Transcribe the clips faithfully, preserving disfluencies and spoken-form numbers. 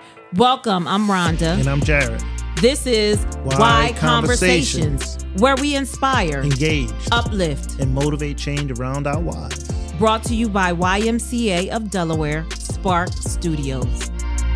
Welcome, I'm Rhonda. And I'm Jared. This is Why, Why Conversations, Conversations, where we inspire, engage, uplift, and motivate change around our whys. Brought to you by Y M C A of Delaware, Spark Studios.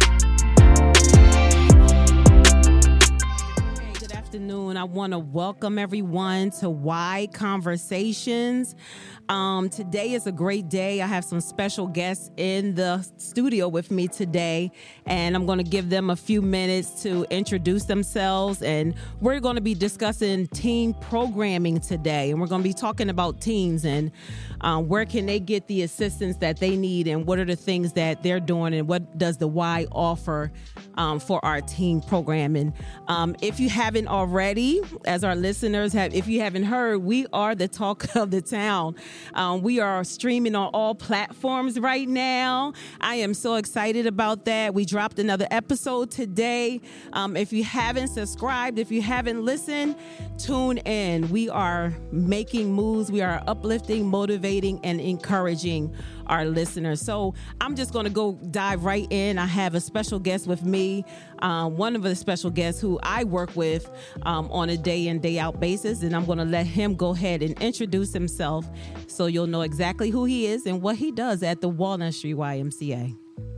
Hey, good afternoon. I want to welcome everyone to Why Conversations. Um, today is a great day. I have some special guests in the studio with me today, and I'm going to give them a few minutes to introduce themselves. And we're going to be discussing teen programming today, and we're going to be talking about teens and um, where can they get the assistance that they need, and what are the things that they're doing, and what does the Y offer um, for our teen programming. Um, if you haven't already, as our listeners have, if you haven't heard, we are the talk of the town. Um, we are streaming on all platforms right now. I am so excited about that. We dropped another episode today. Um, if you haven't subscribed, if you haven't listened, tune in. We are making moves. We are uplifting, motivating, and encouraging our listeners. So I'm just going to go dive right in. I have a special guest with me, um, one of the special guests who I work with um, on a day in, day out basis. And I'm going to let him go ahead and introduce himself so you'll know exactly who he is and what he does at the Walnut Street Y M C A.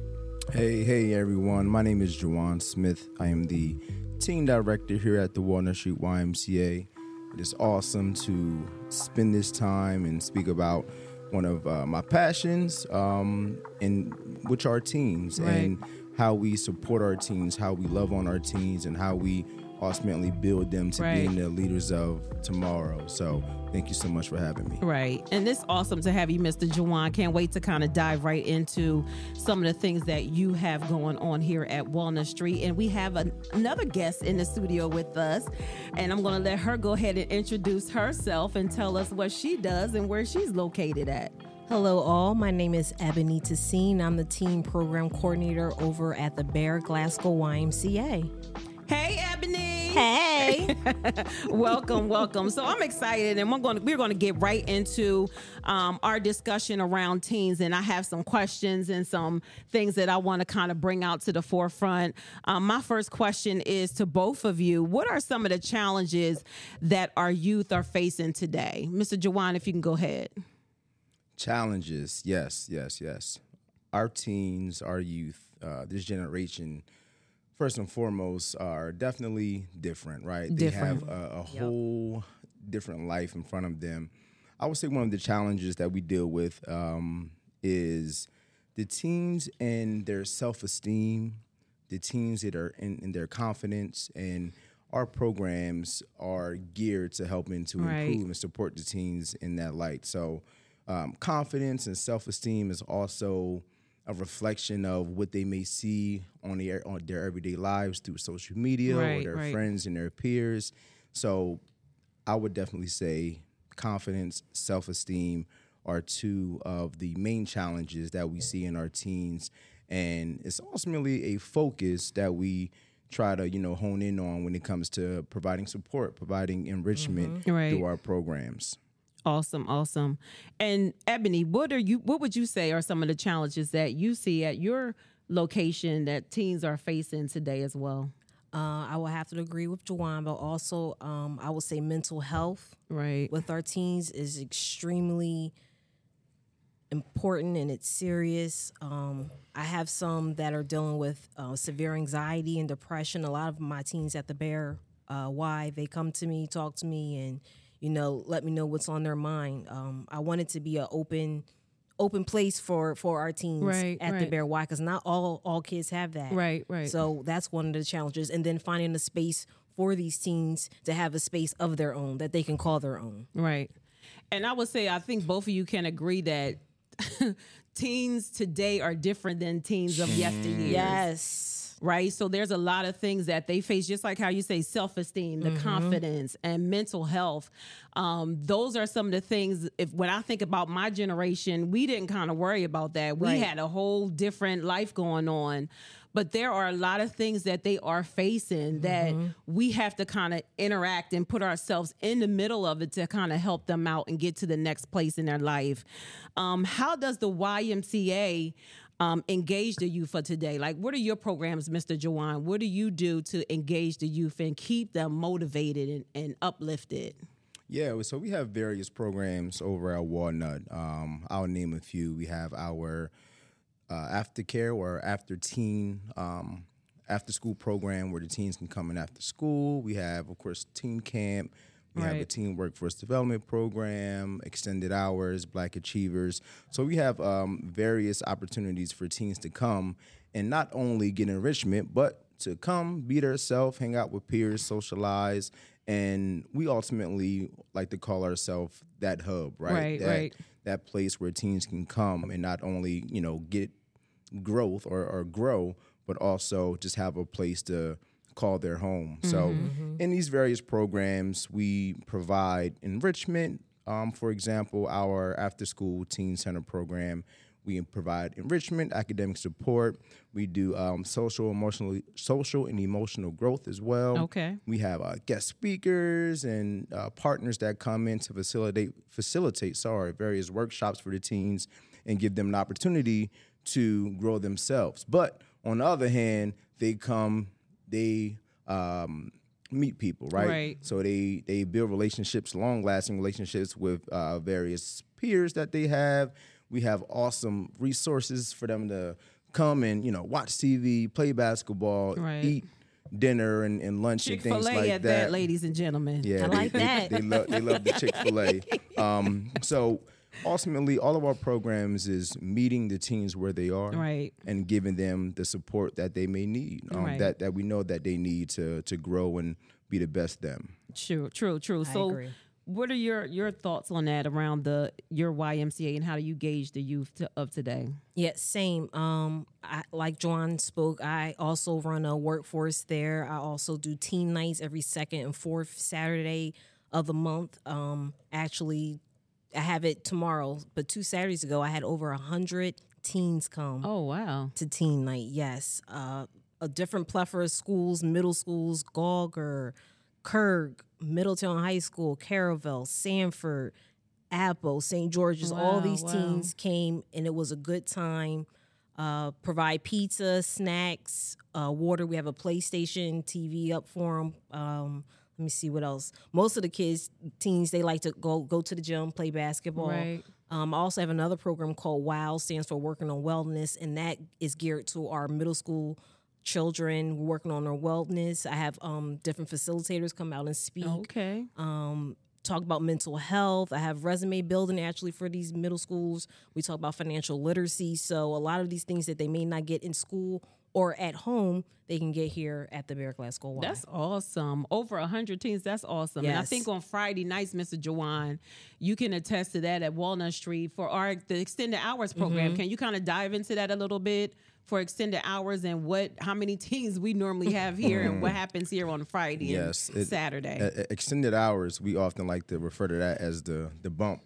Hey, hey, everyone. My name is Juwan Smith. I am the teen director here at the Walnut Street Y M C A. It is awesome to spend this time and speak about one of uh, my passions, um, in which are teens, right, and how we support our teens, how we love on our teens, and how we ultimately build them to right. being the leaders of tomorrow. So thank you so much for having me. Right. And it's awesome to have you, Mister Juwan. Can't wait to kind of dive right into some of the things that you have going on here at Walnut Street. And we have an, another guest in the studio with us. And I'm going to let her go ahead and introduce herself and tell us what she does and where she's located at. Hello all, my name is Ebony Tassine. I'm the Teen Program Coordinator over at the Bear Glasgow Y M C A. Hey, Ebony. Hey. welcome, welcome. So I'm excited, and we're going to, we're going to get right into um, our discussion around teens. And I have some questions and some things that I want to kind of bring out to the forefront. Um, my first question is to both of you. What are some of the challenges that our youth are facing today? Mister Juwan, if you can go ahead. Challenges, yes, yes, yes. Our teens, our youth, uh, this generation, first and foremost, are definitely different, right? Different. They have a, a Yep. whole different life in front of them. I would say one of the challenges that we deal with um, is the teens and their self-esteem, the teens that are in, in their confidence, and our programs are geared to helping to Right. improve and support the teens in that light. So um, confidence and self-esteem is also a reflection of what they may see on their on their everyday lives through social media Right, or their right. friends and their peers. So I would definitely say confidence, self-esteem are two of the main challenges that we see in our teens. And it's ultimately a focus that we try to, you know, hone in on when it comes to providing support, providing enrichment Mm-hmm. Right. through our programs. Awesome, awesome. And Ebony, what are you? What would you say are some of the challenges that you see at your location that teens are facing today as well? Uh, I will have to agree with Juwan, but also um, I would say mental health Right. with our teens is extremely important and it's serious. Um, I have some that are dealing with uh, severe anxiety and depression. A lot of my teens at the Bear uh, Y, they come to me, talk to me, and you know, let me know what's on their mind. Um, I want it to be an open, open place for, for our teens Right, at the right. Bear Y, because not all all kids have that. Right, right. So that's one of the challenges, and then finding a space for these teens to have a space of their own that they can call their own. Right. And I would say I think both of you can agree that teens today are different than teens of yesteryear. Yes. Right. So there's a lot of things that they face, just like how you say self-esteem, the confidence and mental health. Um, those are some of the things, if when I think about my generation, we didn't kind of worry about that. We Right. had a whole different life going on. But there are a lot of things that they are facing that we have to kind of interact and put ourselves in the middle of it to kind of help them out and get to the next place in their life. Um, how does the Y M C A um, engage the youth for today? Like, what are your programs, Mister Jawan? What do you do to engage the youth and keep them motivated and, and uplifted? Yeah, so we have various programs over at Walnut. Um, I'll name a few. We have our uh, aftercare or after teen um, after school program where the teens can come in after school. We have, of course, teen camp. We have a Right. teen workforce development program, extended hours, Black Achievers. So we have um, various opportunities for teens to come and not only get enrichment, but to come, be their self, hang out with peers, socialize. And we ultimately like to call ourselves that hub, right? Right, that, right. That place where teens can come and not only, you know, get growth or, or grow, but also just have a place to call their home. So in these various programs, we provide enrichment. Um, for example, our after-school teen center program, we provide enrichment, academic support. We do um, social, emotional, social and emotional growth as well. Okay. We have uh, guest speakers and uh, partners that come in to facilitate, facilitate, sorry, various workshops for the teens and give them an opportunity to grow themselves. But on the other hand, they come, they um, meet people, right? Right. So they they build relationships, long-lasting relationships with uh, various peers that they have. We have awesome resources for them to come and, you know, watch T V, play basketball, Right. eat dinner and, and lunch and things Chick-fil-A like at that. that, ladies and gentlemen. Yeah, I they, like they, that. They, love they love the Chick-fil-A. Um, so ultimately, all of our programs is meeting the teens where they are, Right. and giving them the support that they may need, um, Right. that that we know that they need to to grow and be the best them. True, true, true. So agree. what are your your thoughts on that around the your Y M C A and how do you gauge the youth to, of today? Yeah, same. Um, I, like Joan spoke, I also run a workforce there. I also do teen nights every second and fourth Saturday of the month. Um, actually, I have it tomorrow, but two Saturdays ago, I had over a hundred teens come Oh wow. to teen night. Yes, uh, a different plethora of schools, middle schools, Gauger, Kirk, Middletown High School, Caravel, Sanford, Apple, Saint George's. All Wow, these wow. teens came, and it was a good time. Uh, provide pizza, snacks, uh, water. We have a PlayStation T V up for them. Um, let me see what else. Most of the kids, teens, they like to go go to the gym, play basketball. Right. Um, I also have another program called WOW, stands for Working on Wellness, and that is geared to our middle school children. We're working on their wellness. I have um, different facilitators come out and speak, Okay. um, talk about mental health. I have resume building actually for these middle schools. We talk about financial literacy. So a lot of these things that they may not get in school or at home, they can get here at the Bear Glasgow Y. That's awesome. Over one hundred teens. That's awesome. And I Yes. think on Friday nights, Mister Jawan, you can attest to that at Walnut Street for our the extended hours program. Mm-hmm. Can you kind of dive into that a little bit for extended hours and what how many teens we normally have here and what happens here on Friday Yes, and it- Saturday? Uh, extended hours, we often like to refer to that as the the bump.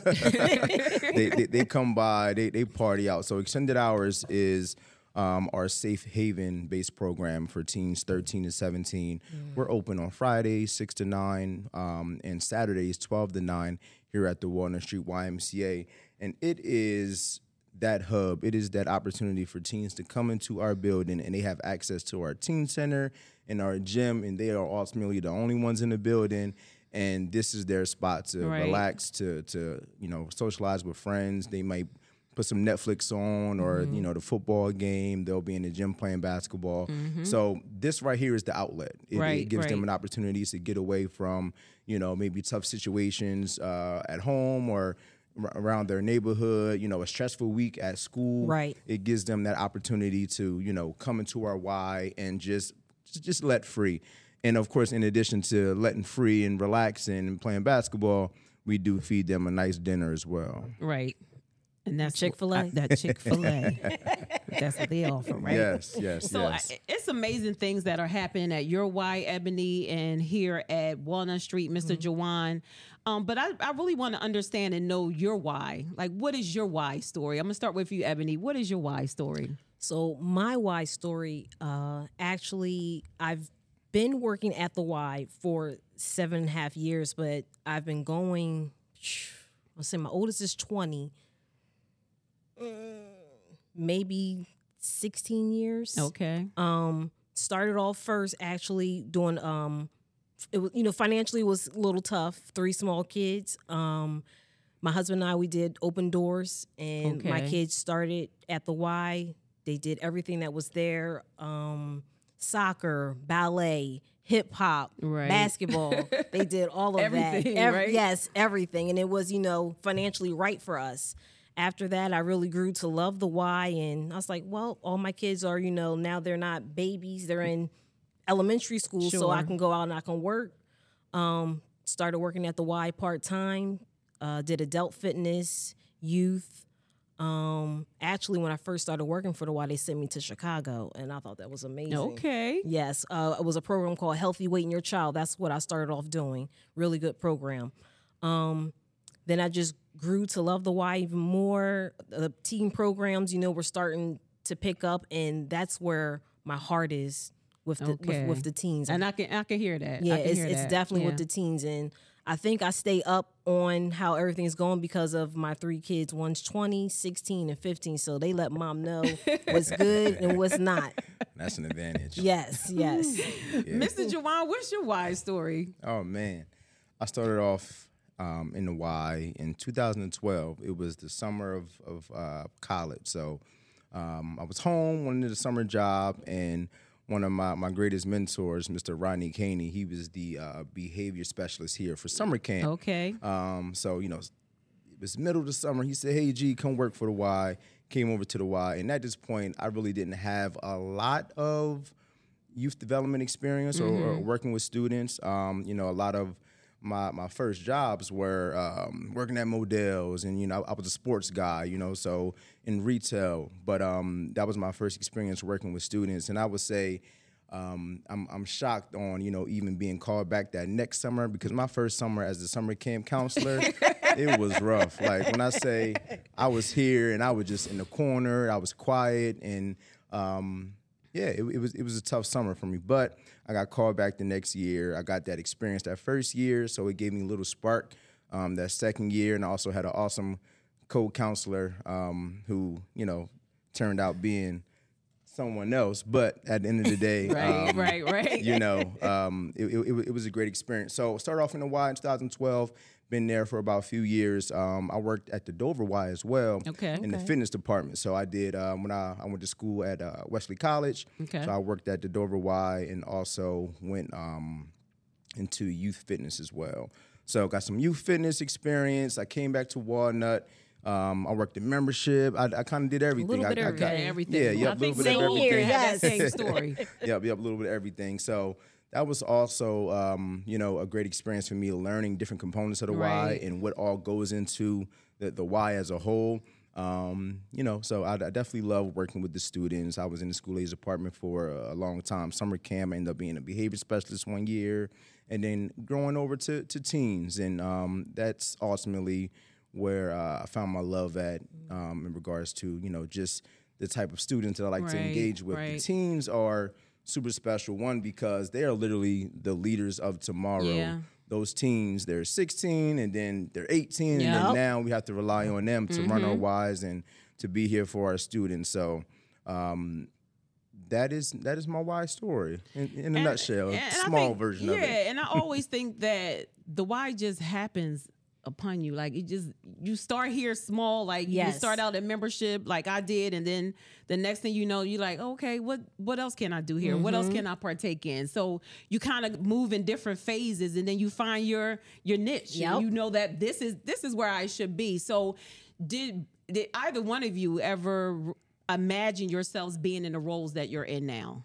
they, they they come by, they they party out. So extended hours is um, our safe haven based program for teens thirteen to seventeen. We're open on Fridays six to nine, um, and Saturdays twelve to nine here at the Walnut Street Y M C A, and it is that hub. It is that opportunity for teens to come into our building, and they have access to our teen center and our gym, and they are ultimately the only ones in the building. And this is their spot to Right. relax, to to you know socialize with friends. They might put some Netflix on, or you know the football game. They'll be in the gym playing basketball. So this right here is the outlet. It, Right, it gives them right. an opportunity to get away from you know maybe tough situations uh, at home or r- around their neighborhood. You know, a stressful week at school. Right. It gives them that opportunity to you know come into our Y and just just, just let free. And of course, in addition to letting free and relaxing and playing basketball, we do feed them a nice dinner as well. Right. And that's Chick-fil-A? uh, that Chick-fil-A. That's what they offer, right? Yes, yes, So yes. I, it's amazing things that are happening at your Y, Ebony, and here at Walnut Street, Mister Jawan. Um, but I, I really want to understand and know your why. Like, what is your why story? I'm gonna start with you, Ebony. What is your why story? So my Y story, uh, actually, I've been working at the Y for seven and a half years, but I've been going. I'll say my oldest is twenty. Mm, maybe sixteen years. Okay. Um, started off first actually doing um, it was, you know, financially was a little tough. Three small kids. Um, my husband and I, we did open doors, and my Okay. kids started at the Y. They did everything that was there. Um, soccer, ballet, hip hop, Right. basketball. They did all of Everything, that. Ev- right? Yes, everything. And it was, you know, financially right for us. After that, I really grew to love the Y. And I was like, well, all my kids are, you know, now they're not babies. They're in elementary school, so I Sure. can go out and I can work. Um, started working at the Y part-time. Uh, did adult fitness, youth. Um, actually, when I first started working for the Y, they sent me to Chicago, and I thought that was amazing. Okay. Yes, uh, it was a program called Healthy Weight in Your Child. That's what I started off doing. Really good program. Um, then I just grew to love the Y even more. The teen programs, you know, were starting to pick up, and that's where my heart is with the Okay. with, with the teens. And I can I can hear that. Yeah, I can it's hear it's that. definitely Yeah. with the teens, and I think I stay up on how everything's going because of my three kids. One's twenty, sixteen, and fifteen, so they let mom know what's good and what's not. That's an advantage. Yes, yes. Mister Jawan, what's your Y story? Oh man, I started off um, in the Y in two thousand twelve. It was the summer of of uh, college, so um, I was home, wanted a summer job, and one of my, my greatest mentors, Mister Rodney Caney, he was the uh, behavior specialist here for summer camp. Okay. Um, so, you know, it was middle of the summer. He said, hey, G, come work for the Y. Came over to the Y. And at this point, I really didn't have a lot of youth development experience or, or working with students. Um, you know, a lot of my my first jobs were um, working at Modell's, and, you know, I, I was a sports guy, you know, so in retail. But um, that was my first experience working with students. And I would say um, I'm, I'm shocked on, you know, even being called back that next summer, because my first summer as the summer camp counselor, it was rough. Like when I say I was here and I was just in the corner, I was quiet, and um, yeah, it, it was it was a tough summer for me. But I got called back the next year. I got that experience that first year, so it gave me a little spark um, that second year, and I also had an awesome co-counselor um, who, you know, turned out being someone else. But at the end of the day, Right, um, right, right. you know, um, it, it, it was a great experience. So started off in the Y in two thousand twelve, been there for about a few years. Um, I worked at the Dover Y as well Okay. in the fitness department. So I did, um, when I, I went to school at uh, Wesley College, Okay. so I worked at the Dover Y and also went um, into youth fitness as well. So got some youth fitness experience. I came back to Walnut. Um, I worked in membership. I, I kind of did everything. little bit I, of I got- Got everything. Yeah, yeah, I a think little bit of Same everything. here, yes. Yes. Same story. yep, yep, a little bit of everything. So that was also, um, you know, a great experience for me, learning different components of the Right. Y and what all goes into the, the Y as a whole. Um, you know, so I, I definitely love working with the students. I was in the school age department for a, a long time. Summer camp, I ended up being a behavior specialist one year, and then growing over to, to teens. And um, that's ultimately where uh, I found my love at um, in regards to, you know, just the type of students that I like to Right, engage with. right. The teens are super special, one, because they are literally the leaders of tomorrow. Yeah. Those teens, they're sixteen, and then they're eighteen, and Yep. then now we have to rely on them to run our Mm-hmm. Ys and to be here for our students. So um, that is that is my Y story in, in a And- nutshell, a and I small think- version yeah, of it. and I always think that the Y just happens upon you. Like it just, you start here small, like you Yes. start out at membership like I did, and then the next thing you know, you're like, okay, what what else can I do here? What else can I partake in? So you kind of move in different phases, and then you find your your niche. Yep. And you know that this is this is where I should be. So did did either one of you ever imagine yourselves being in the roles that you're in now?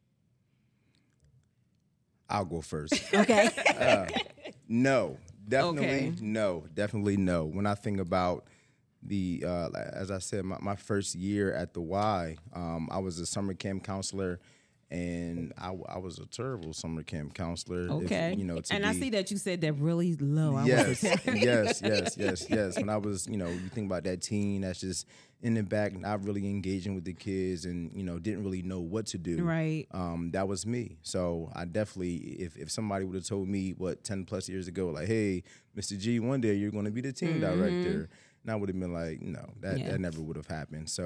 I'll go first. Okay. No, definitely Okay. no, definitely no. When I think about the, uh, as I said, my, my first year at the Y, um, I was a summer camp counselor, and I, I was a terrible summer camp counselor. if, Okay. you know, to and I be- see that you said that really low. I Yes, was yes, yes, yes, yes. When I was, you know, you think about that teen that's just in the back, not really engaging with the kids, and you know, didn't really know what to do. Right. Um, that was me. So I definitely, if if somebody would have told me what ten plus years ago, like, hey, Mister G, one day you're going to be the team director, and I would have been like, no, that Yeah. that never would have happened. So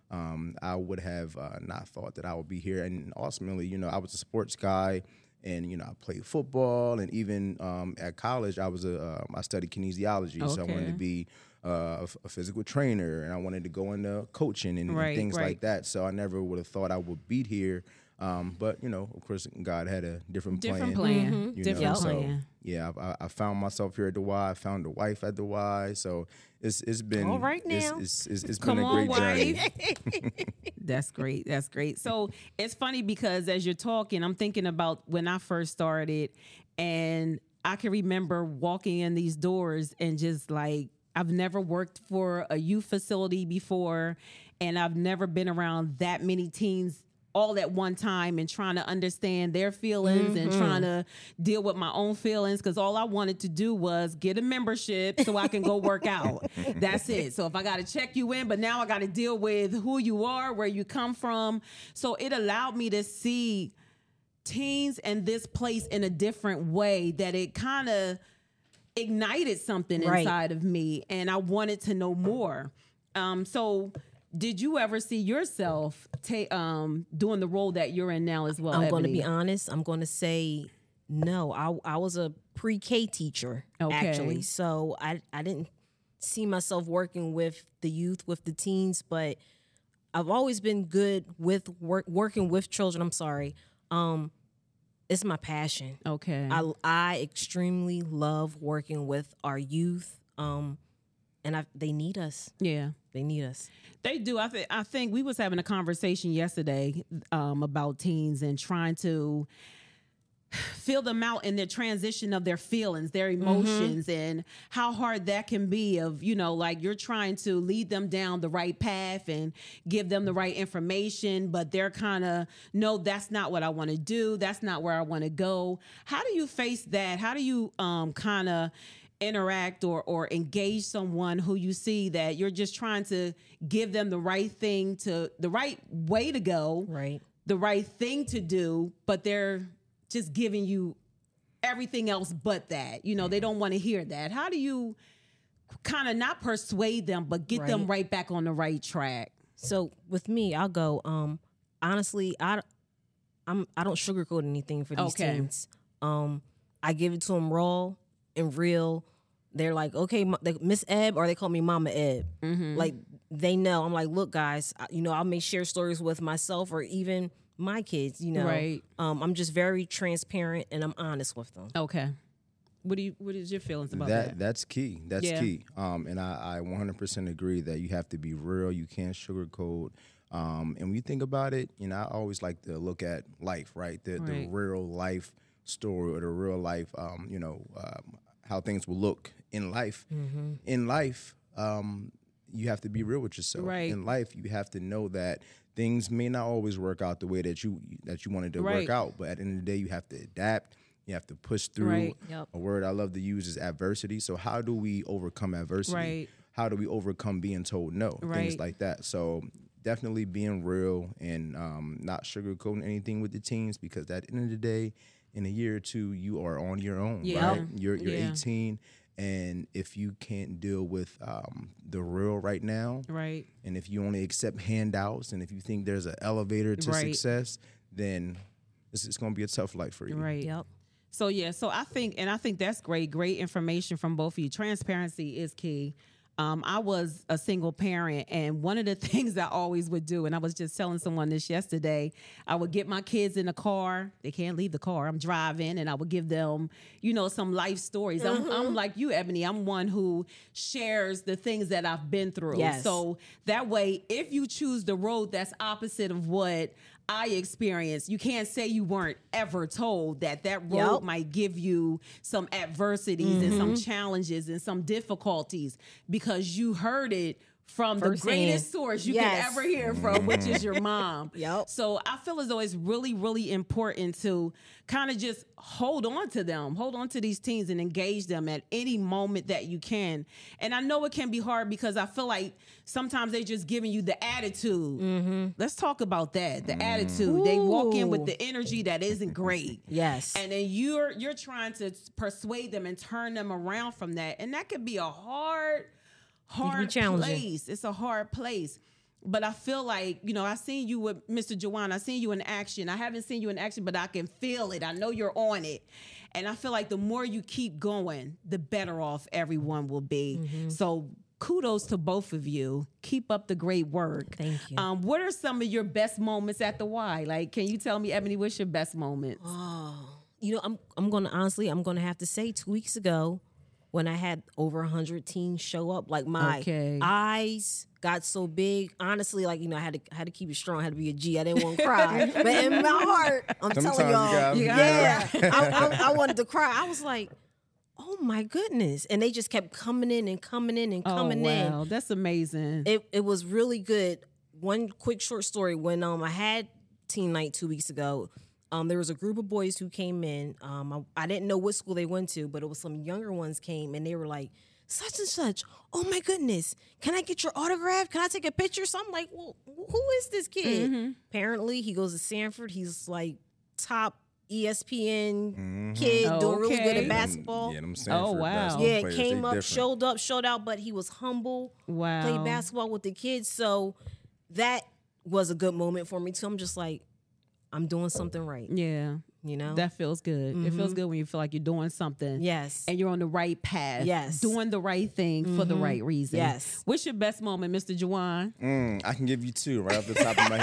Um, I would have uh, not thought that I would be here. And ultimately, you know, I was a sports guy, and you know, I played football, and even um, at college, I was a uh, I studied kinesiology, so I wanted to Okay. be uh, a, f- a physical trainer, and I wanted to go into coaching and, and Right, things right. like that. So I never would have thought I would be here. Um, but you know, of course, God had a different plan. Different plan. Mhm. You Different know, so plan. yeah, I, I found myself here at the Y. I found a wife at the Y. So it's it's been All right it's, now. it's, it's, it's Come been a on, great journey. wife. That's great. That's great. So it's funny because as you're talking, I'm thinking about when I first started, and I can remember walking in these doors and just like, I've never worked for a youth facility before, and I've never been around that many teens all at one time and trying to understand their feelings and trying to deal with my own feelings, because all I wanted to do was get a membership so I can go work out. That's it. So if I got to check you in, but now I got to deal with who you are, where you come from. So it allowed me to see teens and this place in a different way, that it kind of ignited something Right. inside of me, and I wanted to know more. Um, so did you ever see yourself ta- um, doing the role that you're in now as well? I'm going to Ebony? be honest. I'm going to say no. I I was a pre-K teacher Okay. actually, so I I didn't see myself working with the youth, with the teens, but I've always been good with work working with children. I'm sorry. Um, it's my passion. Okay. I I extremely love working with our youth. Um, and I, they need us. yeah. They need us. They do. I think. I think we was having a conversation yesterday um, about teens and trying to feel them out in the transition of their feelings, their emotions, and how hard that can be. Of you know, like you're trying to lead them down the right path and give them the right information, but they're kind of no, that's not what I want to do. That's not where I want to go. How do you face that? How do you um, kind of interact or or engage someone who you see that you're just trying to give them the right thing to the right way to go, Right. the right thing to do, but they're just giving you everything else but that. You know, they don't want to hear that. How do you kind of not persuade them, but get them Right. right back on the right track? So with me, I'll go. Um, honestly, I, I'm I don't sugarcoat anything for these Okay. teens. Um, I give it to them raw and real. They're like, okay, Ma- they- Miss Ebb, or they call me Mama Ebb. Mm-hmm. Like they know. I'm like, look, guys, I, you know, I'll make share stories with myself or even my kids. You know, Right. Um, I'm just very transparent and I'm honest with them. Okay. What do you? What is your feelings about that, that? that's key. That's Yeah. key. Um, and I, I one hundred percent agree that you have to be real. You can't sugarcoat. Um, and when you think about it, you know, I always like to look at life, right? The, the Right. real life story, or the real life, um, you know, um, how things will look in life. Mm-hmm. In life, um, you have to be real with yourself. Right. In life, you have to know that things may not always work out the way that you that you wanted to Right. work out. But at the end of the day, you have to adapt. You have to push through. Right. Yep. A word I love to use is adversity. So how do we overcome adversity? Right. How do we overcome being told no? Right. Things like that. So definitely being real and um, not sugarcoating anything with the teens, because at the end of the day, in a year or two, you are on your own. Yeah. Right? You're you're Yeah. eighteen, and if you can't deal with um, the real right now, Right. and if you only accept handouts, and if you think there's an elevator to Right. success, then it's, it's going to be a tough life for you. Right. Yep. So yeah, so I think, and I think that's great. Great information from both of you. Transparency is key. Um, I was a single parent, and one of the things I always would do, and I was just telling someone this yesterday, I would get my kids in the car. They can't leave the car. I'm driving, and I would give them, you know, some life stories. I'm, I'm like you, Ebony. I'm one who shares the things that I've been through. Yes. So that way, if you choose the road that's opposite of what I experienced, you can't say you weren't ever told that that road Yep. might give you some adversities and some challenges and some difficulties because you heard it from the Firsthand. greatest source you Yes. can ever hear from, which is your mom. Yep. So I feel as though it's really, really important to kind of just hold on to them, hold on to these teens and engage them at any moment that you can. And I know it can be hard because I feel like sometimes they're just giving you the attitude. Let's talk about that, the attitude. They walk in with Ooh. the energy that isn't great. Yes. And then you're you're trying to persuade them and turn them around from that. And that could be a hard, hard challenging. place. It's a hard place. But I feel like, you know, I seen you with Mister Juwan. I seen you in action. I haven't seen you in action, but I can feel it. I know you're on it. And I feel like the more you keep going, the better off everyone will be. Mm-hmm. So kudos to both of you. Keep up the great work. Thank you. Um, what are some of your best moments at the Y? Like, can you tell me, Ebony, what's your best moments? Oh, you know, I'm I'm gonna honestly, I'm gonna have to say, two weeks ago, when I had over a hundred teens show up, like my okay. eyes got so big. Honestly, like, you know, I had to I had to keep it strong. I had to be a G. I didn't want to cry, but in my heart, I'm Sometimes telling y'all, you gotta- yeah, I, I, I wanted to cry. I was like, oh my goodness, and they just kept coming in and coming in and coming oh, in. Wow, that's amazing. It it was really good. One quick short story: when um I had teen night two weeks ago. Um, there was a group of boys who came in. Um, I, I didn't know what school they went to, but it was some younger ones came, and they were like, such and such, oh my goodness, can I get your autograph? Can I take a picture? So I'm like, well, who is this kid? Mm-hmm. Apparently, he goes to Sanford. He's like top E S P N mm-hmm. kid, oh, doing really okay. good at basketball. Yeah, them Sanford Oh, wow. basketball Yeah, players, came they up, different. showed up, showed out, but he was humble. Wow. Played basketball with the kids. So that was a good moment for me, too. I'm just like, I'm doing something right. Yeah. You know? That feels good. Mm-hmm. It feels good when you feel like you're doing something. Yes. And you're on the right path. Yes. Doing the right thing mm-hmm. for the right reason. Yes. What's your best moment, Mister Juwan? Mm, I can give you two right off the top of my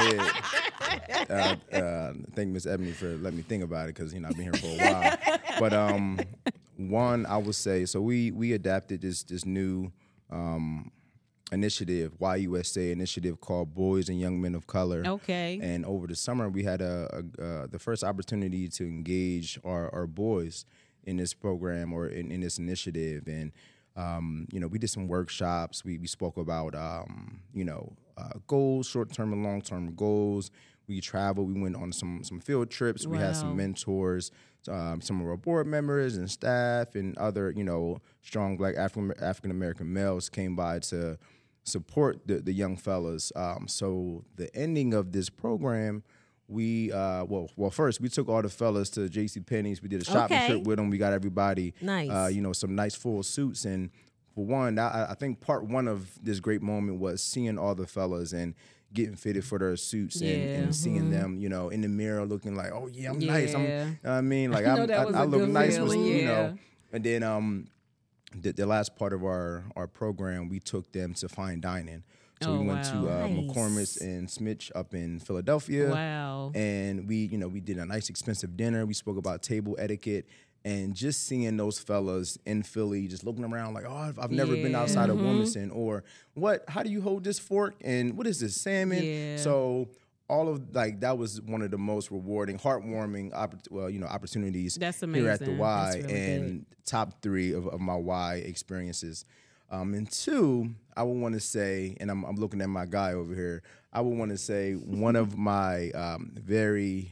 head. uh, uh, thank Miss Ebony for letting me think about it because, you know, I've been here for a while. But um, one, I would say, so we we adapted this this new um, initiative, Y U S A initiative called Boys and Young Men of Color. Okay. And over the summer, we had a, a uh, the first opportunity to engage our, our boys in this program or in, in this initiative. And, um, you know, we did some workshops. We, we spoke about, um, you know, uh, goals, short-term and long-term goals. We traveled. We went on some some field trips. Wow. We had some mentors, um, some of our board members and staff and other, you know, strong Black African African-American males came by to support the, the young fellas. Um, so the ending of this program, we uh, well, well, first we took all the fellas to JCPenney's. We did a shopping Okay. trip with them. We got everybody, Nice. uh, you know, some nice full suits. And for one, I, I think part one of this great moment was seeing all the fellas and getting fitted for their suits and, Yeah. and seeing them, you know, in the mirror looking like, oh yeah, I'm nice. I'm, Yeah. you know what I mean, like I know I'm, that I, was I a look good nice, with, feeling, you yeah. know. And then um, the, the last part of our our program, we took them to fine dining. So Oh, we went to wow. uh, Nice. McCormick's and Smith up in Philadelphia. Wow. And we, you know, we did a nice expensive dinner. We spoke about table etiquette. And just seeing those fellas in Philly, just looking around like, oh, I've, I've never been Yeah. outside of Wilmington, or what? How do you hold this fork? And what is this, salmon? Yeah. So all of like that was one of the most rewarding, heartwarming, oppor- well, you know, opportunities That's here at the amazing. Y, That's really and good. top three of, of my Y experiences. Um, and two, I would want to say, and I'm, I'm looking at my guy over here. I would want to say one of my um, very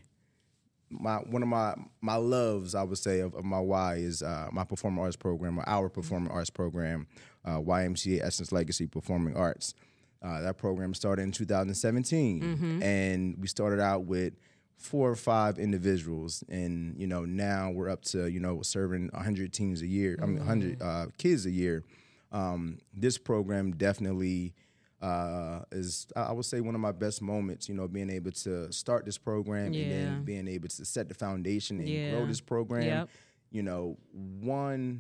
my one of my my loves, I would say, of, of my Y is uh, my performing arts program, or our performing arts program, uh, Y M C A Essence Legacy Performing Arts. Uh, that program started in two thousand seventeen, Mm-hmm. and we started out with four or five individuals, and you know now we're up to you know serving one hundred teams a year. I mean, one hundred uh, kids a year. Um, this program definitely uh, is, I would say, one of my best moments, you know, being able to start this program and Yeah. then being able to set the foundation and Yeah. grow this program. Yep. You know, one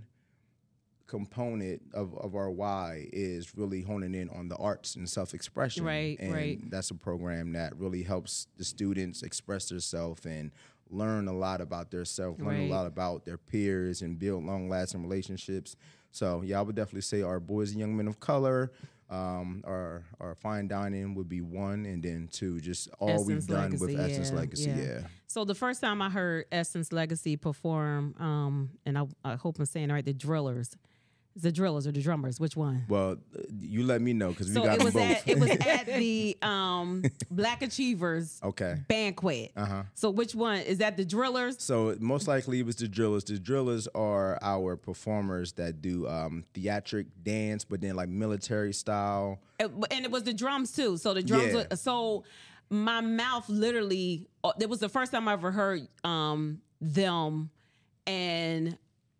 component of, of our Y is really honing in on the arts and self-expression. Right, and right. that's a program that really helps the students express themselves and learn a lot about themselves, learn Right. a lot about their peers, and build long-lasting relationships. So, yeah, I would definitely say our Boys and Young Men of Color, um, our our fine dining would be one, and then two, just all Essence we've done with Legacy, Essence yeah, Legacy. yeah. Yeah. So the first time I heard Essence Legacy perform, um, and I, I hope I'm saying it right, the Drillers. Is the Drillers or the Drummers? Which one? Well, uh, you let me know because we So got it them was both. at it was at the um, Black Achievers Okay. banquet. Uh-huh. So which one is that? The Drillers? So most likely it was the Drillers. The Drillers are our performers that do um, theatric dance, but then like military style. It- and it was the drums too. So the drums. Yeah. Were, so my mouth literally. It was the first time I ever heard um, them, and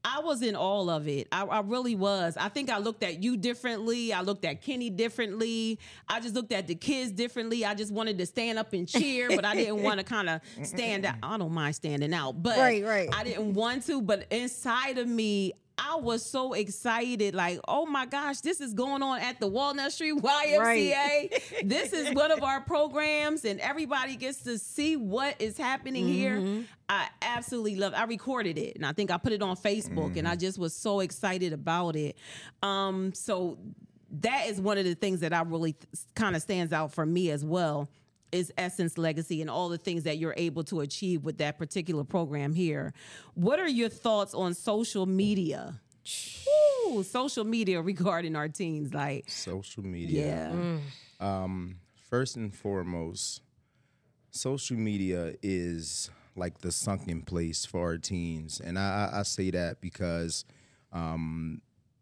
I was in all of it. I, I really was. I think I looked at you differently. I looked at Kenny differently. I just looked at the kids differently. I just wanted to stand up and cheer, but I didn't want to kind of stand out. I don't mind standing out, but Right, right. I didn't want to. But inside of me, I was so excited, like, oh my gosh, this is going on at the Walnut Street Y M C A. Right. This is one of our programs, and everybody gets to see what is happening Mm-hmm. here. I absolutely love. I recorded it, and I think I put it on Facebook, Mm-hmm. and I just was so excited about it. Um, so that is one of the things that I really th- kind of stands out for me as well. Is Essence Legacy and all the things that you're able to achieve with that particular program here. What are your thoughts on social media? Ooh, social media regarding our teens, like Social media. yeah, Um, first and foremost, social media is like the sunken place for our teens, and I, I I say that because um,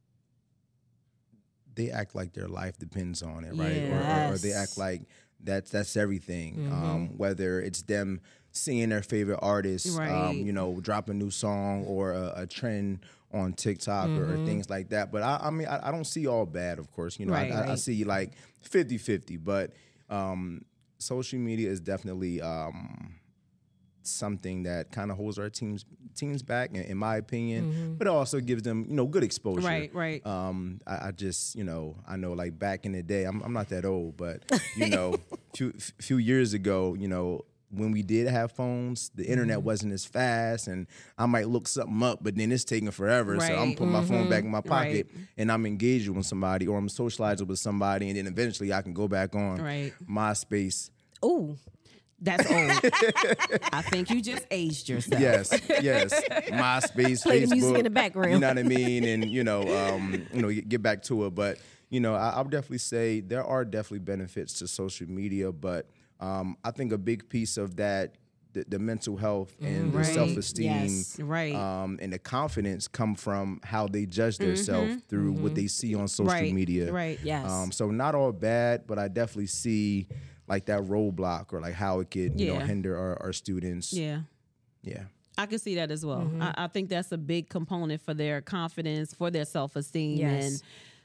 they act like their life depends on it, right? Or, or, or they Yes. act like that's that's everything. Um, whether it's them seeing their favorite artists, Right. um, you know, drop a new song or a, a trend on TikTok or, or things like that. But I, I mean, I, I don't see all bad, of course. You know, Right, I, I, I right. see like fifty-fifty, but um, social media is definitely um, something that kind of holds our teams teams back, in, in my opinion. But it also gives them, you know, good exposure. Right, right. Um, I, I just, you know, I know like back in the day, I'm, I'm not that old, but you know, few few years ago, you know, when we did have phones, the internet Mm-hmm. wasn't as fast, and I might look something up, but then it's taking forever. So I'm Right. Mm-hmm. putting my phone back in my pocket, Right. and I'm engaging with somebody, or I'm socializing with somebody, and then eventually I can go back on Right. MySpace. Ooh, that's old. I think you just aged yourself. Yes, yes. MySpace, Play Facebook. the music in the background. You know what I mean? And you know, um, you know, get back to it. But you know, I, I'll definitely say there are definitely benefits to social media, but um, I think a big piece of that, the, the mental health and the Right. self-esteem, Yes. Right. um, and the confidence come from how they judge themselves through what they see on social Right. media. Right. Yes. Um, so not all bad, but I definitely see like that roadblock or like how it could, you know, Yeah. hinder our, our students. Yeah. Yeah. I can see that as well. I, I think that's a big component for their confidence, for their self-esteem. Yes. And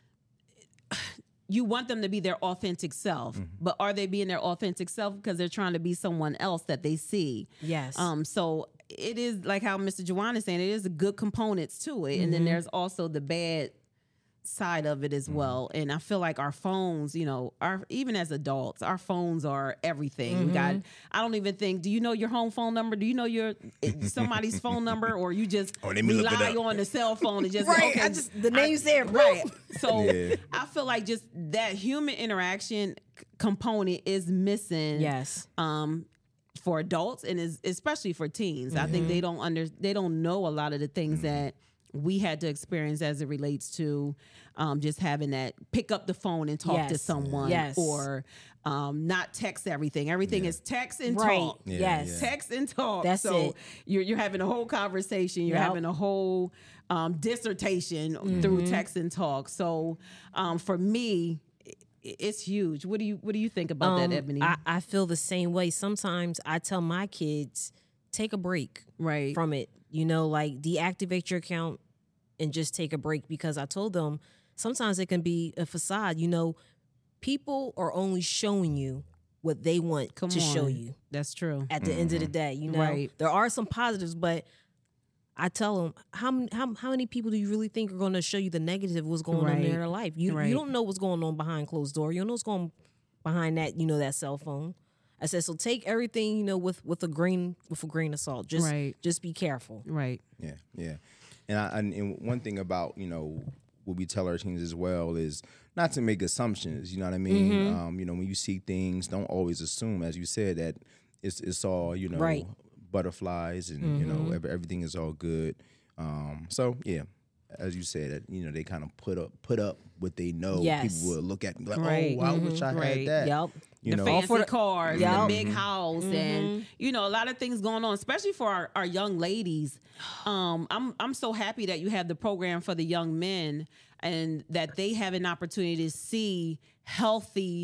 you want them to be their authentic self, Mm-hmm. but are they being their authentic self because they're trying to be someone else that they see? Yes. Um. So it is like how Mister Juwan is saying, it is a good components to it. And then there's also the bad side of it as well. And I feel like our phones, you know, our even as adults, our phones are everything. We got, I don't even think, do you know your home phone number? Do you know your somebody's phone number, or you just Oh, let me look it rely up. on the cell phone and just Right, okay, I just- the name's there, boop. right? So Yeah. I feel like just that human interaction c- component is missing. yes. Um, for adults and is especially for teens. I think they don't under they don't know a lot of the things that we had to experience as it relates to um, just having that pick up the phone and talk to Yes. someone, Yes. or um, not text everything. Everything is text and Right. talk. Yeah, yes. yeah. Text and talk. That's so it. you're you're having a whole conversation. You're Yep. having a whole um, dissertation through text and talk. So um, for me, i- it's huge. What do you What do you think about Um, that, Ebony? I, I feel the same way. Sometimes I tell my kids, take a break Right. from it. You know, like deactivate your account and just take a break, because I told them sometimes it can be a facade. You know, people are only showing you what they want Come to show on. you That's true. at the end of the day. You know, Right. there are some positives, but I tell them, how many, how, how many people do you really think are going to show you the negative of what's going on Right. in their life? You Right. you don't know what's going on behind closed door. You don't know what's going behind that, you know, that cell phone. I said, so take everything, you know, with with a grain with a grain of salt. Just Right. just be careful. Right. Yeah, yeah. And, I, and and one thing about, you know, what we tell our teens as well is not to make assumptions. You know what I mean? Mm-hmm. Um, you know, when you see things, don't always assume, as you said, that it's it's all, you know, Right. butterflies and you know ev- everything is all good. Um, so yeah, as you said, that you know they kind of put up put up what they know. Yes. People will look at and be like, Right. oh, I wish I Right. had that. Yep. You The know, fancy for the- cars, Yep. the big house, and you know a lot of things going on, especially for our, our young ladies. Um, I'm I'm so happy that you have the program for the young men, and that they have an opportunity to see healthy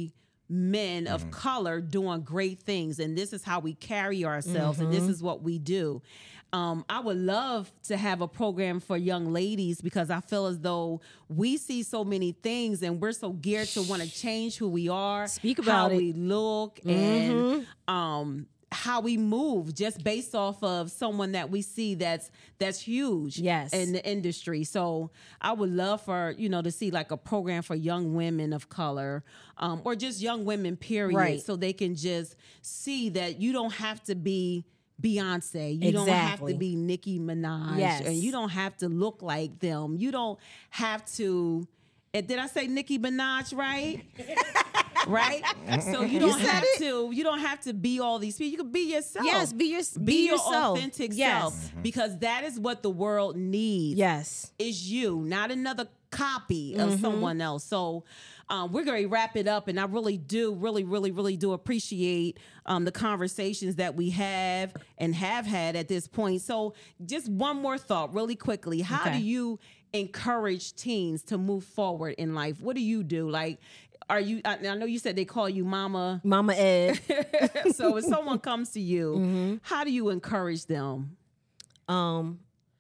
men of color doing great things, and this is how we carry ourselves, and this is what we do. Um, I would love to have a program for young ladies because I feel as though we see so many things and we're so geared to want to change who we are, Speak how about it. we look, and um, how we move just based off of someone that we see that's that's huge Yes. in the industry. So I would love for, you know, to see like a program for young women of color, um, or just young women, period, Right. so they can just see that you don't have to be Beyonce. You don't have Exactly. to be Nicki Minaj. Yes. And you don't have to look like them. You don't have to, eh, did I say Nicki Minaj right? Right? So you don't said have it. to, you don't have to be all these people. You can be yourself. Yes, be your- be, be your yourself. authentic Yes. self. Because that is what the world needs. Yes. Is you, not another copy Mm-hmm. of someone else. So um, we're going to wrap it up. And I really do, really, really, really do appreciate um, the conversations that we have and have had at this point. So just one more thought really quickly. How Okay. do you encourage teens to move forward in life? What do you do? Like, are you, I, I know you said they call you mama. Mama Ed. So if someone comes to you, Mm-hmm. how do you encourage them? um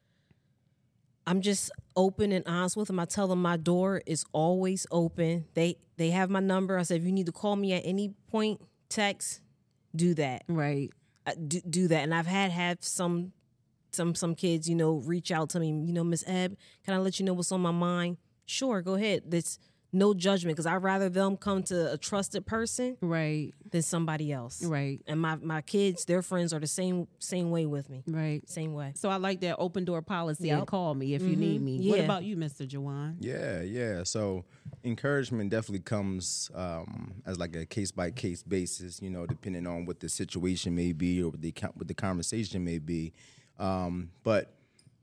I'm just open and honest with them. I tell them my door is always open. They they have my number. I said, if you need to call me at any point, text, do that. Right. Uh, do, do that. And I've had have some some some kids, you know, reach out to me, you know, Miss Ebb, can I let you know what's on my mind? Sure, go ahead. There's no judgment because I'd rather them come to a trusted person Right. than somebody else. Right. And my, my kids, their friends are the same same way with me. Right. Same way. So I like that open door policy and Yep. call me if you need me. What Yeah. about you, Mister Jawan? Yeah, yeah. So encouragement definitely comes um, as like a case by case basis, you know, depending on what the situation may be or what the co- what the conversation may be. Um, but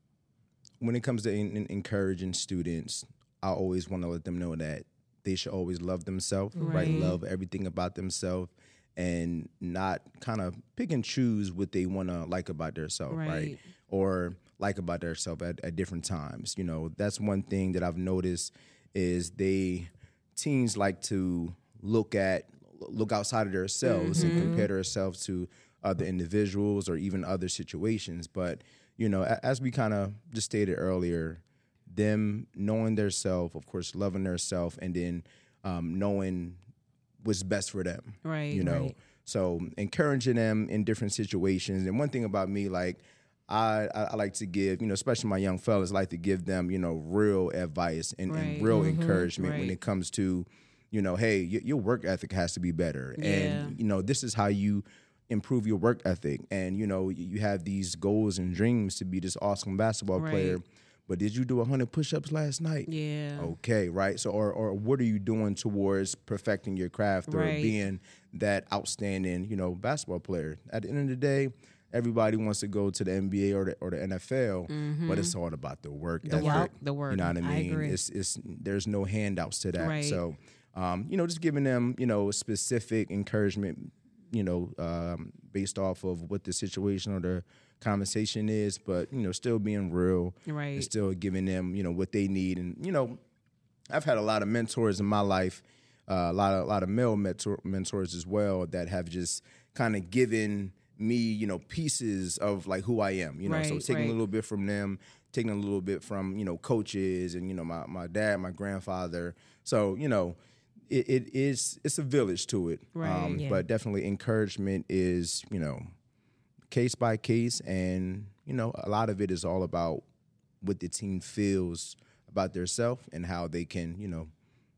when it comes to in, in encouraging students, I always want to let them know that they should always love themselves, right? Right. Love everything about themselves and not kind of pick and choose what they want to like about themselves, right. Right. Or like about themselves at, at different times. You know, that's one thing that I've noticed is they, teens like to look at, look outside of themselves and compare themselves to other individuals or even other situations. But, you know, a- as we kind of just stated earlier, them knowing their self, of course, loving their self, and then um, knowing what's best for them. Right, You know, right. so encouraging them in different situations. And one thing about me, like, I, I, I like to give, you know, especially my young fellas, like to give them, you know, real advice and, Right. and real encouragement when Right. it comes to, you know, hey, y- your work ethic has to be better. Yeah. And, you know, this is how you improve your work ethic. And, you know, you have these goals and dreams to be this awesome basketball Right. player. But did you do one hundred push-ups last night? Yeah. Okay, right. So, or or what are you doing towards perfecting your craft or Right. being that outstanding, you know, basketball player? At the end of the day, everybody wants to go to the N B A or the or the N F L, but it's all about the work The ethic. work, the work. You know what I I mean? agree. It's it's there's no handouts to that. Right. So, um, you know, just giving them, you know, specific encouragement, you know, um, based off of what the situation or the conversation is, but you know, still being real, Right. and still giving them, you know, what they need. And you know, I've had a lot of mentors in my life, uh, a lot of a lot of male mentor, mentors as well that have just kind of given me, you know, pieces of like who I am. You know, so Right, taking right. a little bit from them, taking a little bit from, you know, coaches and you know my my dad, my grandfather. So you know. It, it is it's a village to it, Right. Yeah. but definitely encouragement is, you know, case by case, and you know a lot of it is all about what the team feels about theirself and how they can, you know,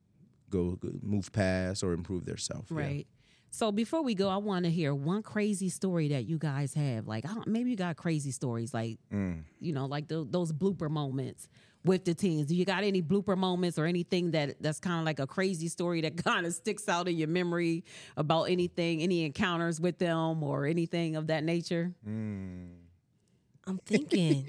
go, go move past or improve theirself. Yeah. Right. So before we go, I want to hear one crazy story that you guys have. Like, I don't, maybe you got crazy stories, like, you know, like the, those blooper moments with the teens. Do you got any blooper moments or anything that that's kind of like a crazy story that kind of sticks out in your memory about anything, any encounters with them or anything of that nature? I'm thinking.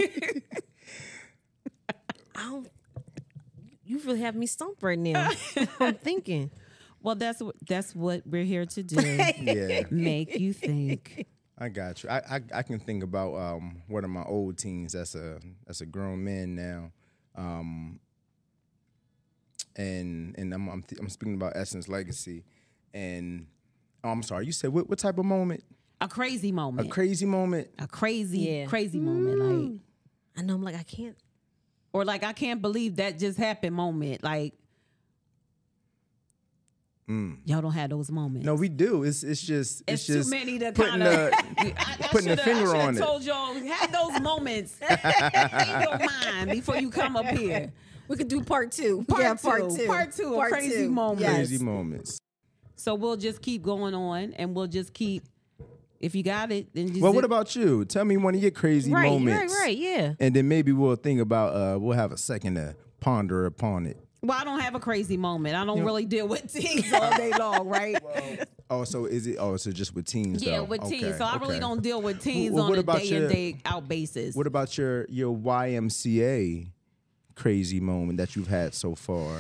I don't. You really have me stumped right now. I'm thinking. Well, that's what that's what we're here to do. Yeah, Make you think. I got you. I, I I can think about um one of my old teens. That's a that's a grown man now, um, and and I'm I'm, th- I'm speaking about Essence Legacy, and oh, I'm sorry, you said what, what type of moment? A crazy moment. A crazy moment. A crazy, Yeah. crazy moment. Like, I know. I'm like, I can't. or like, I can't believe that just happened moment. Like, y'all don't have those moments. No, we do. It's it's just It's, it's, just too many to putting kind of the putting the finger on it. I told y'all, have those moments in your mind before you come up here. We could do part two. Part yeah, two. part two. Part two of Part crazy two. moments. Yes. crazy moments. So we'll just keep going on, and we'll just keep. If you got it, then just Well, what about you? Tell me one of your crazy Right, moments. right, right. Yeah. And then maybe we'll think about. Uh, we'll have a second to ponder upon it. Well, I don't have a crazy moment. I don't really deal with teens all day long, right? Oh, so is it? Oh, so just with teens? Yeah, though. with Okay, teens. So I really okay. don't deal with teens Well, on what a about day your- in, day out basis. What about your your Y M C A crazy moment that you've had so far?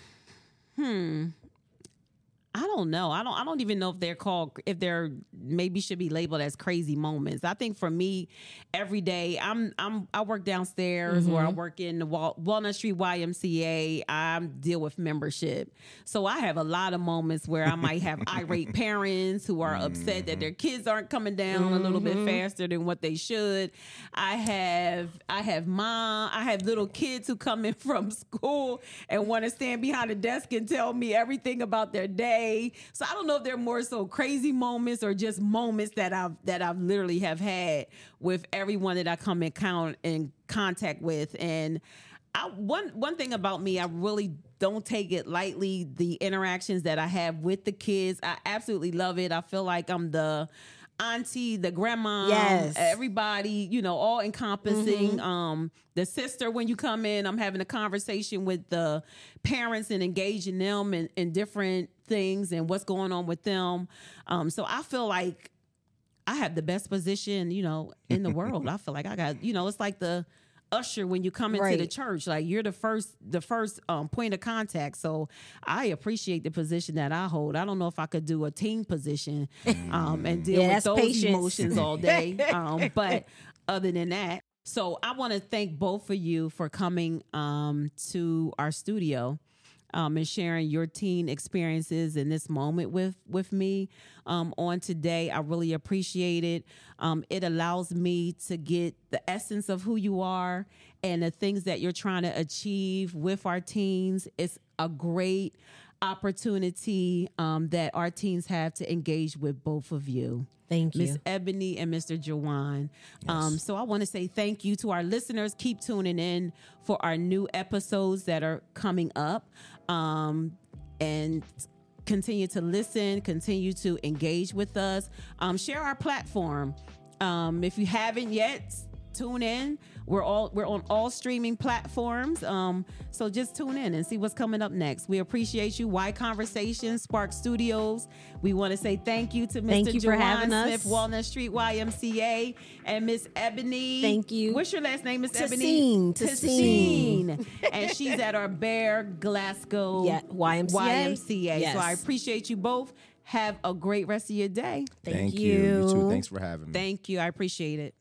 I don't know. I don't. I don't even know if they're called. If they're maybe should be labeled as crazy moments. I think for me, every day I'm I'm I work downstairs or I work in the Wal- Walnut Street Y M C A. I deal with membership, so I have a lot of moments where I might have irate parents who are upset that their kids aren't coming down a little bit faster than what they should. I have I have mom. I have little kids who come in from school and want to stand behind the desk and tell me everything about their day. So I don't know if they're more so crazy moments or just moments that I've that I've literally have had with everyone that I come in count in contact with. And I, one one thing about me, I really don't take it lightly. The interactions that I have with the kids, I absolutely love it. I feel like I'm the auntie, the grandma, Yes. everybody, you know, all encompassing. Um, the sister, when you come in, I'm having a conversation with the parents and engaging them in, in different things and what's going on with them. Um, so I feel like I have the best position, you know, in the world. I feel like I got, you know, it's like the usher when you come into Right. the church. Like you're the first, the first um, point of contact. So I appreciate the position that I hold. I don't know if I could do a team position um, and deal Yeah, with that's those patience. emotions all day. Um, but other than that, so I want to thank both of you for coming um, to our studio. Um, and sharing your teen experiences in this moment with with me um, on today. I really appreciate it. Um, it allows me to get the essence of who you are and the things that you're trying to achieve with our teens. It's a great opportunity um, that our teens have to engage with both of you. Thank you. Miss Ebony and Mister Jawan. Um, so I want to say thank you to our listeners. Keep tuning in for our new episodes that are coming up. Um, and continue to listen, continue to engage with us. Um, share our platform. Um, if you haven't yet, tune in. We're all we're on all streaming platforms. Um, so just tune in and see what's coming up next. We appreciate you. Y Conversations, Spark Studios. We want to say thank you to Thank Mister you for Jawan having us. Smith, Walnut Street Y M C A, and Miss Ebony. Thank you. What's your last name, Miss Ebony? Tassine, Tassine. Tassine. And she's at our Bear Glasgow Yeah, Y M C A. Y M C A. Yes. So I appreciate you both. Have a great rest of your day. Thank, you. You too. Thanks for having me. Thank you. I appreciate it.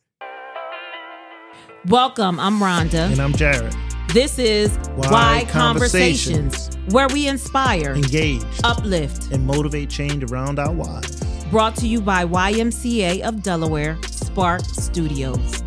Welcome. I'm Rhonda. And I'm Jared. This is Y Y Conversations, Conversations. where we inspire, Engage uplift. and motivate change around our wives. Brought to you by Y M C A of Delaware, Spark Studios.